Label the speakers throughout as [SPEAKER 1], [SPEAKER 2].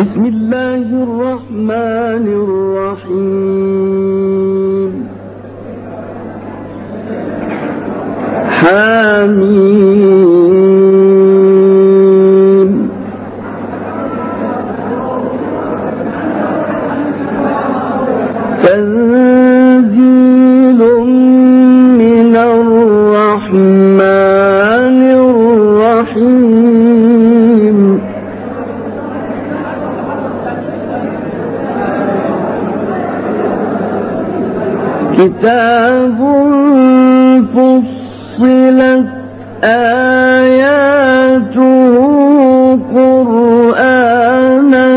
[SPEAKER 1] بسم الله الرحمن الرحيم حميم تنزيل من الرحمن الرحيم كتاب فصلت آياته قرآنا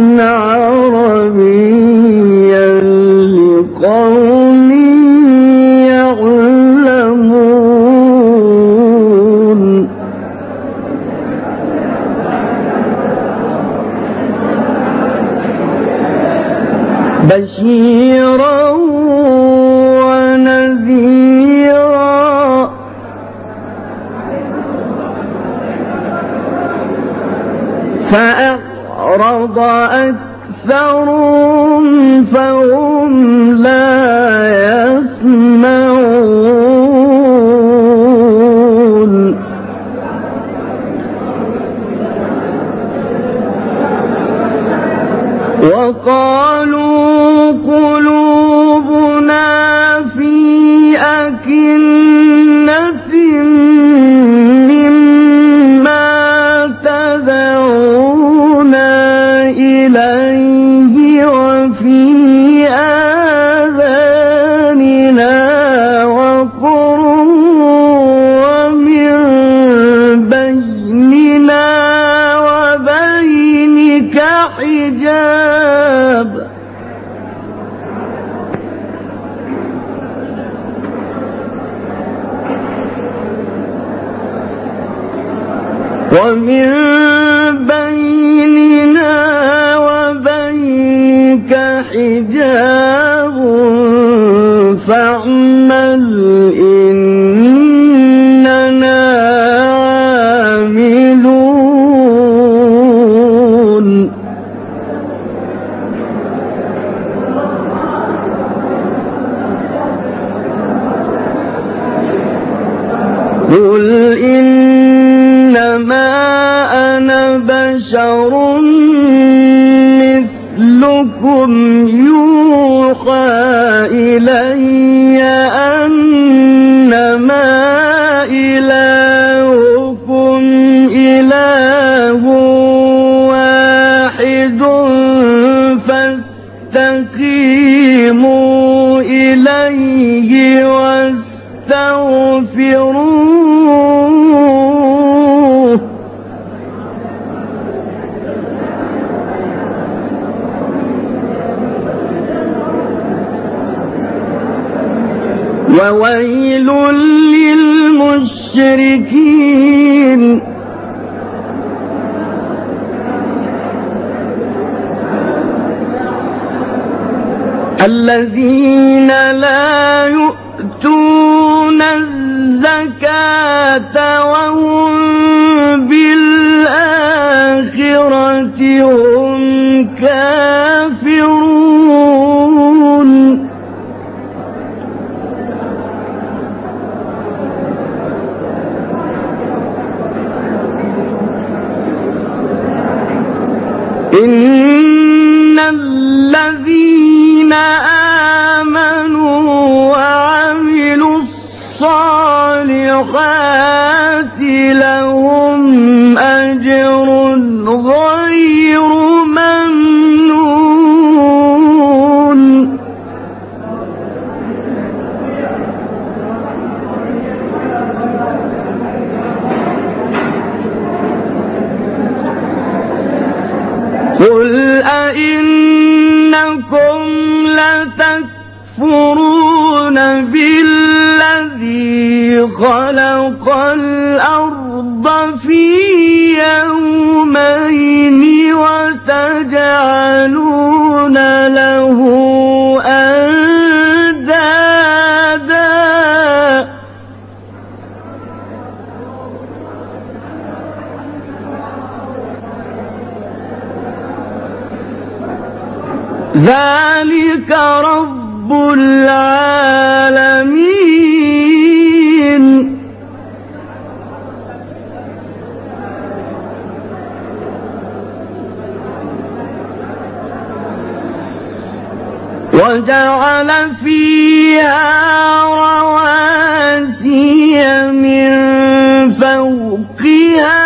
[SPEAKER 1] عربيا لقوم يعلمون بشيرا ونذيرا فأعرض أكثرهم فهم لا يسمعون وقالوا قلوبنا في أكنة مما تدعونا إليه وفي آذاننا وقر ومن بيننا وبينك حجاب ومن بيننا وبينك حجاب فاعمل إننا عاملون قل إنما أنا بشر مثلكم يوحى إلي أنما إلهكم إله واحد فاستقيموا إليه واستغفروه وويل للمشركين الذين لا يؤتون الزكاة وهم بالآخرة هم كافرون إن الذين آمنوا وعملوا الصالحات لهم أجر غير ممنون قل أئنكم لتكفرون بالذي خلق الأرض في يومين وتجعلون له أندادا ذلك رب العالمين. وجعل فيها رواسي من فوقها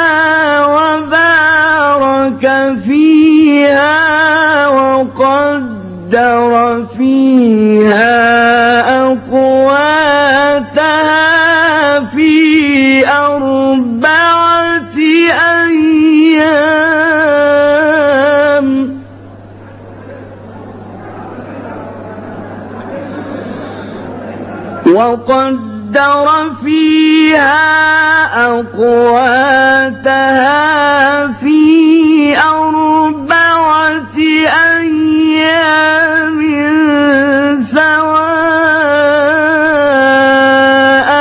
[SPEAKER 1] وبارك فيها وقدر فيها أقواتها في 4 أيام وقدر فيها أقواتها في 4 أيام سواء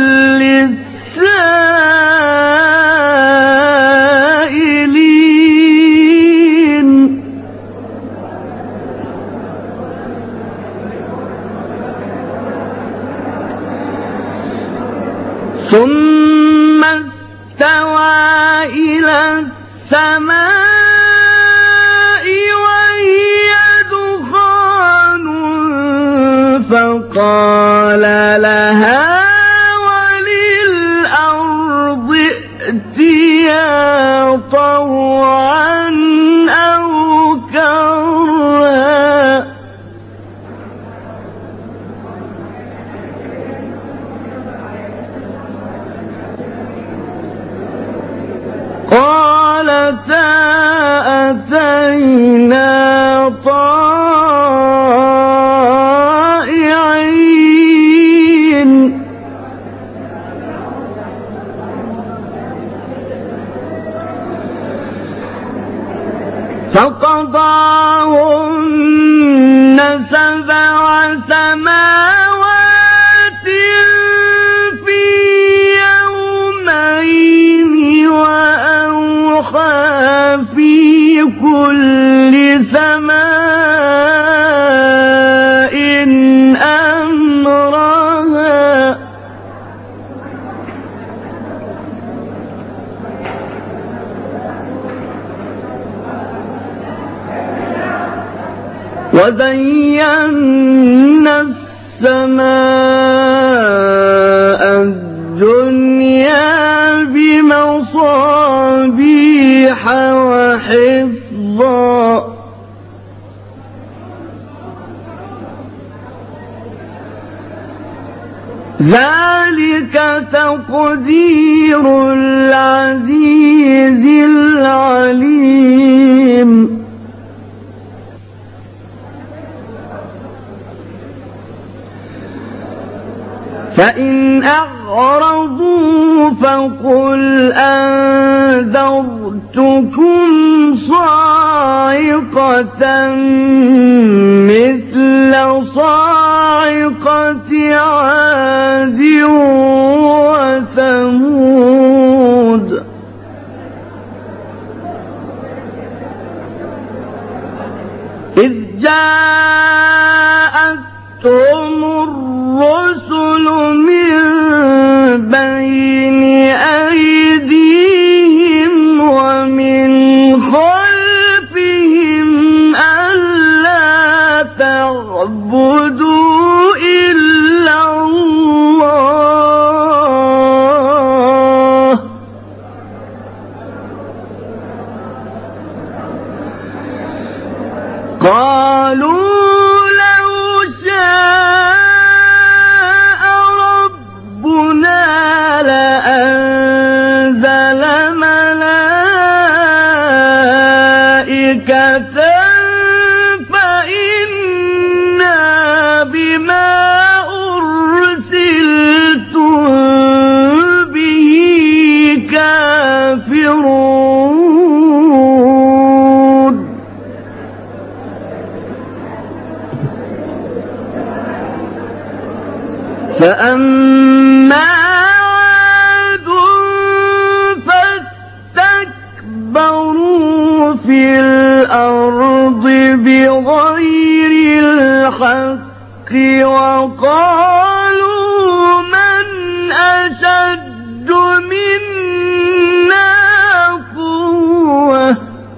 [SPEAKER 1] للسائلين. ثم استوى إلى السماء وهي دخان فقال لها وللأرض ائتيا طوعا أو كرها قالتا أتينا طائعين فقضاهن 7 سماوات في يومين وأوحى في كل سماء أمرها وزينا السماء الدنيا بمصابيح وحفظا ذلك تقدير العزيز العليم. فإن أعرضوا فقل أنذرتكم صاعقة مثل صاعقة عاد وثمود إذ جاءتهم الرسل من بين أيديهم ومن خلفهم ألا تعبدوا إلا الله قالوا لو شاء ربنا لأنزل ملائكة فإنا بما أرسلتم به كافرون فأما عاد فاستكبروا في الأرض بغير الحق وقالوا من أشد منا قوة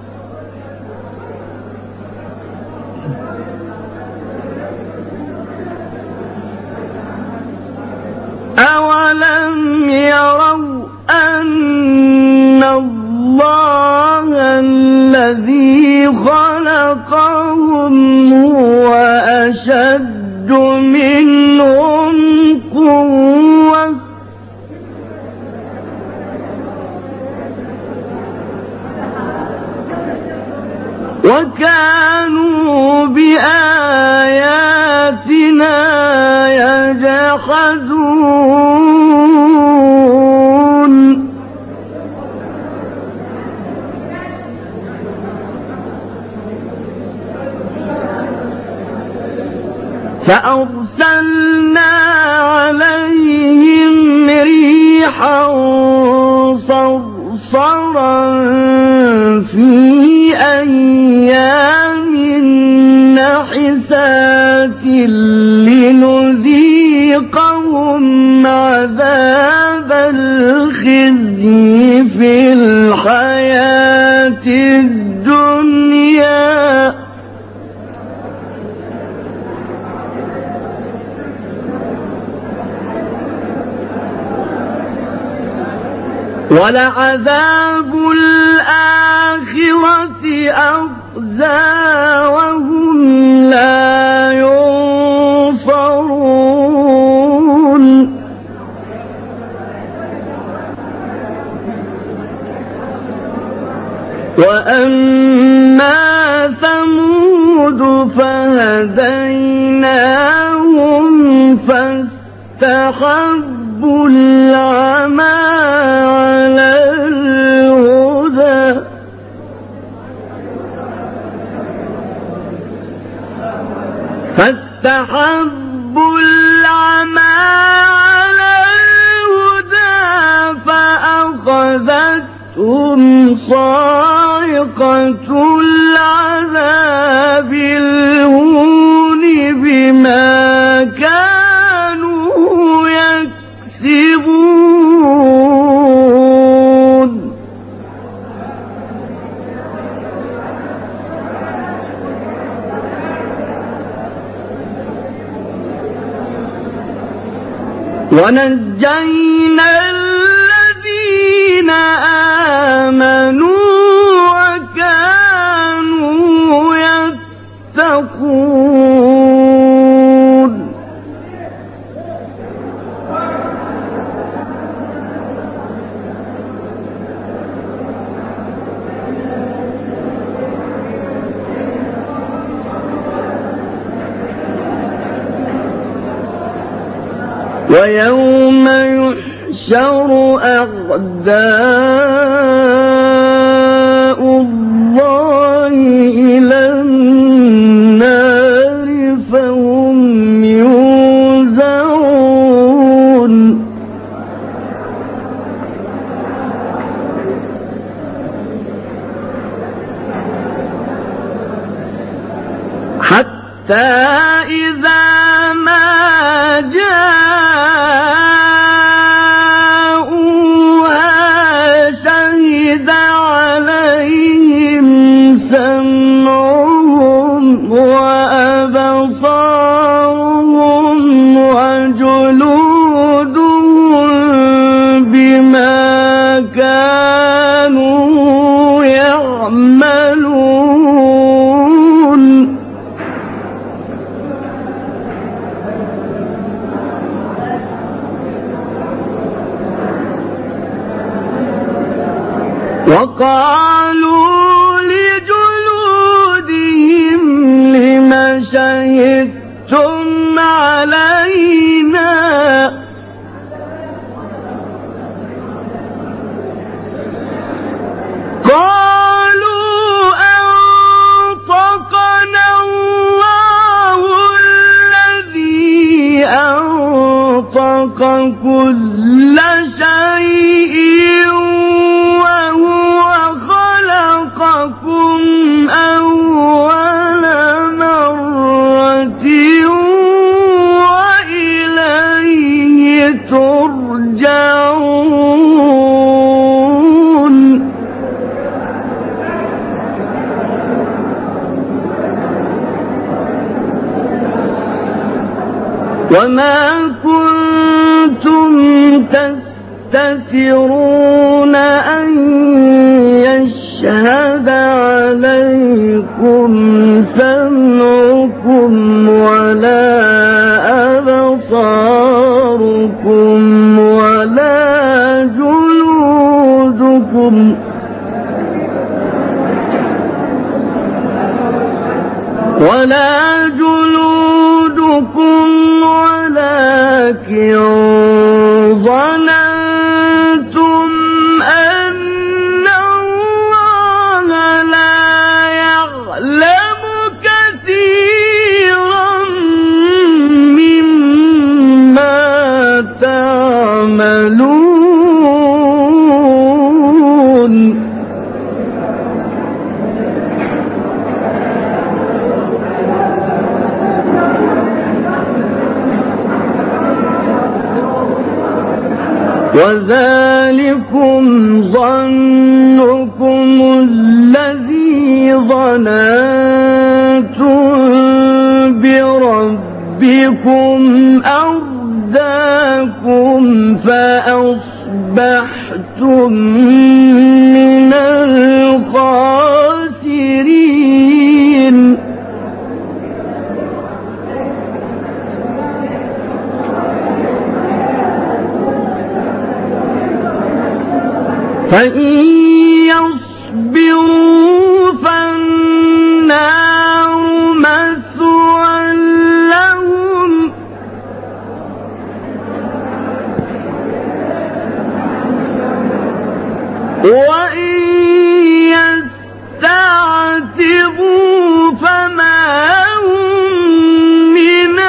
[SPEAKER 1] أولم يروا أن الله الذي خلقهم هو أشد منهم قوة وكانوا بآياتنا يجحدون فأرسلنا عليهم ريحا صرصرا في أيام نحسات لنذيقهم عذاب الخزي في الحياة الدنيا ولعذاب الآخرة أخزى وهم لا ينصرون وأما ثمود فهديناهم فاستحبوا العمى على الهدى فأخذتهم صاعقة العذاب الهون بما كانوا يكسبون ونجينا الذين آمنوا وكانوا يتقون ويوم يحشر أعداء الله إلى النار فهم يوزعون حتى إذا ما جاءوها شهد عليهم سمعهم وأبصارهم وجلودهم بما كانوا يعملون وقالوا لجلودهم لم شهدتم علينا قالوا أنطقنا الله الذي أنطق كل شيء وهو خلقكم أول وما كنتم تستترون أن يشهد عليكم سمعكم ولا أبصاركم ولا جلودكم ولكن ظننتم أن الله لا يعلم كثيرا مما تعملون. وذلكم ظنكم الذي ظننتم بربكم أرداكم فأصبحتم من الخاسرين. فإن يصبروا فالنار مثوى لهم وإن يستعتبوا فما هم من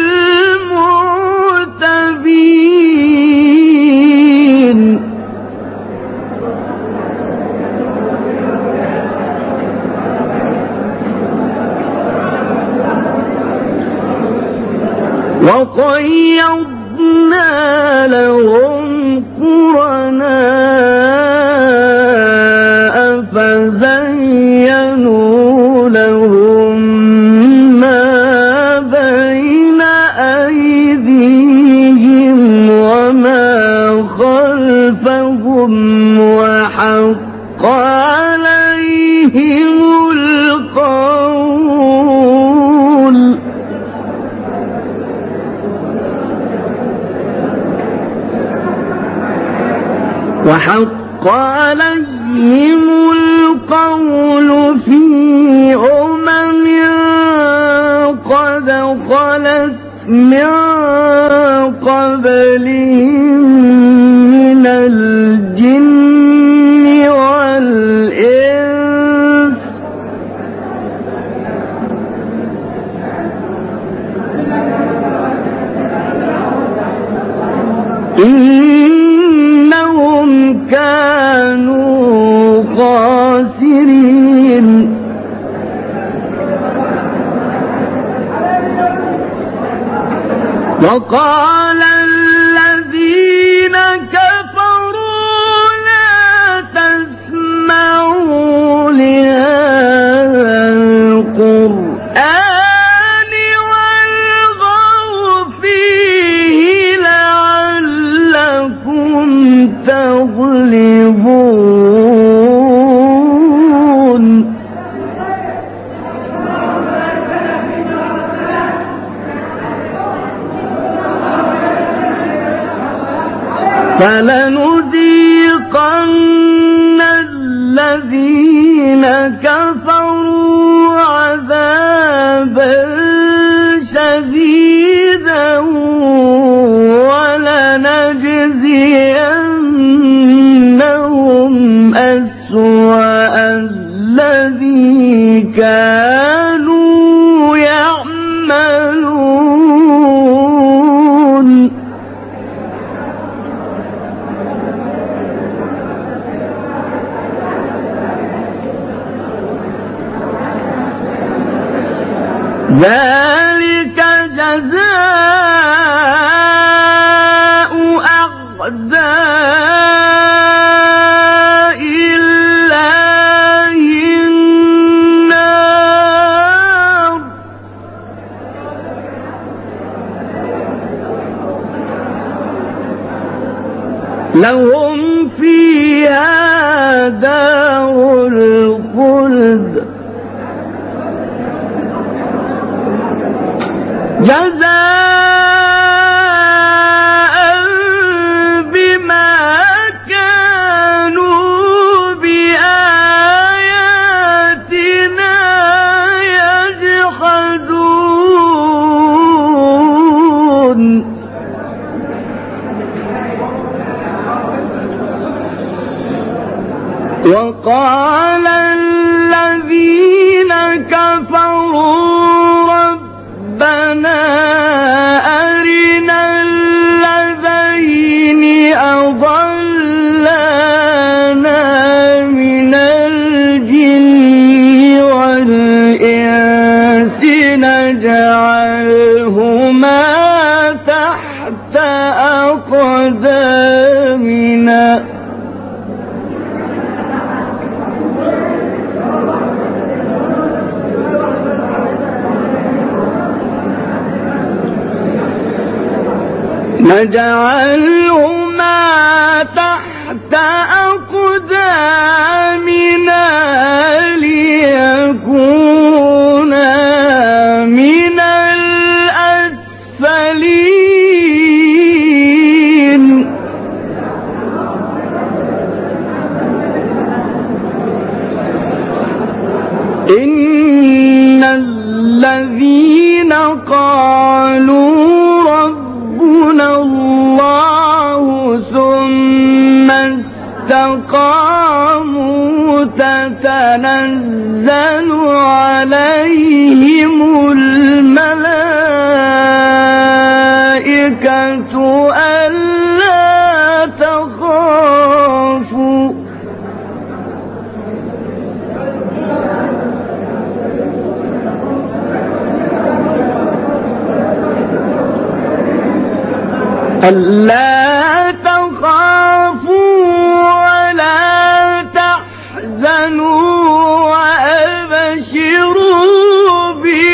[SPEAKER 1] المعتبين. وقيضنا لهم قرناء فزينوا لهم ما بين أيديهم وما خلفهم وحق عليهم القول في قد خلت من قبلهم من الجن والإنس إنهم كانوا خاسرين. وقال الذين كفروا لا تسمعوا لهذا القرآن والغوا فيه لعلكم تغلبون. فلنذيقن الذين كفروا عذابا شديدا ولنجزينهم أسوأ الذي كانوا يعملون. ذلك جزاء أعداء الله النار لهم فيها دار الخلد جزاء بما كانوا بآياتنا يجحدون وقال الذين كفروا ربنا أرنا الذين أضلانا من الجن والإنس نجعلهما تحت أقدامنا ليكونا من الأسفلين إن الذين قالوا ربنا الله ثم استقاموا تتنزل عليهم الملائكة ألا تخافوا ولا تحزنوا وأبشروا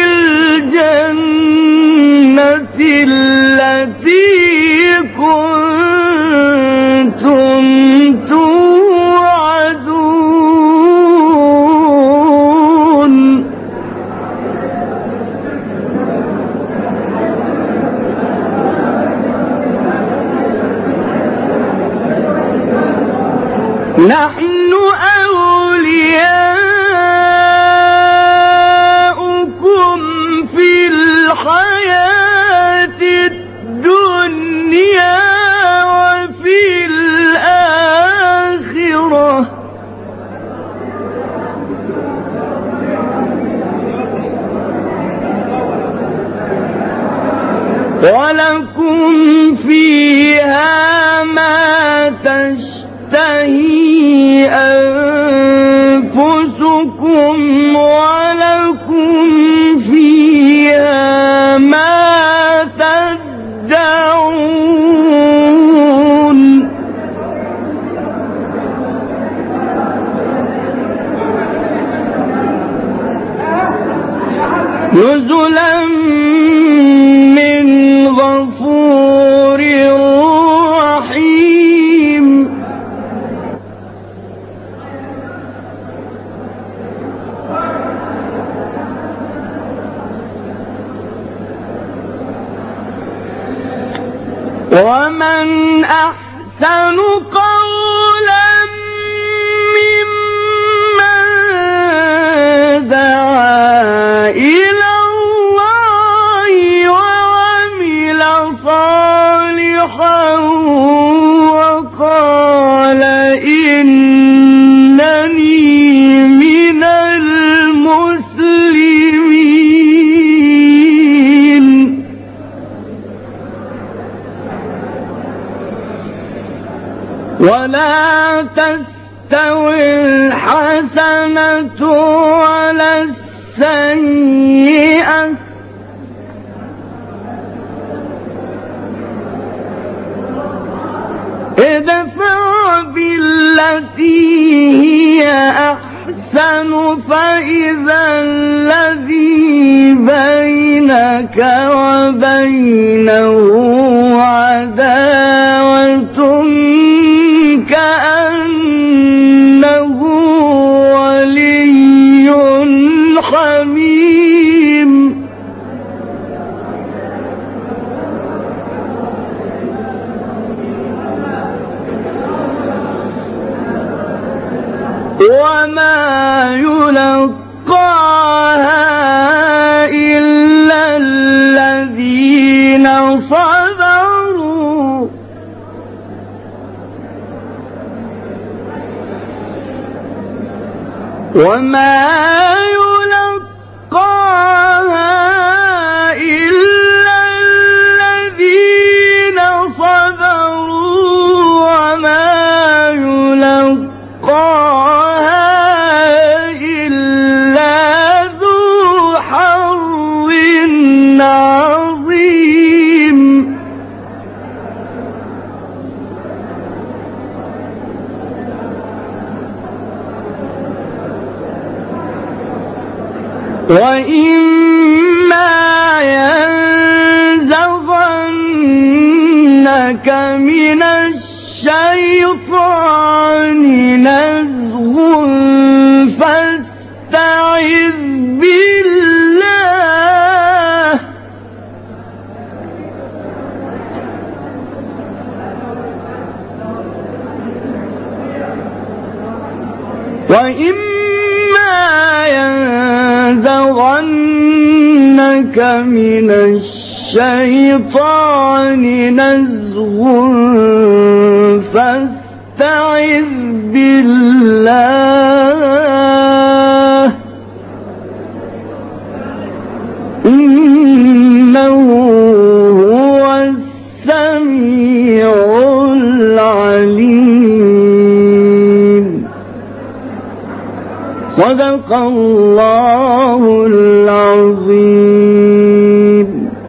[SPEAKER 1] بالجنة التي كنتم توعدون نحن أولياؤكم في الحياة الدنيا وفي الآخرة ولكم فيها ما تشتهي أنفسكم ولكم فيها ما تدعون نزلا من غفور رحيم ومن أحسن قولا ممن دعا إلى الله وعمل صالحا وقال إنني من المسلمين ولا تستوي الحسنة ولا السيئة ادفع بالتي هي أحسن فإذا الذي بينك وبينه عداوة صبروا وما يلقاها إلا الذين صبروا وما يلقاها إلا ذو حظ عظيم وإما ينزغنك من الشيطان نزغ فاستعذ بالله وإما ينزغنك من الشيطان نزغ فاستعذ بالله إنه هو السميع العليم صدق الله العظيم.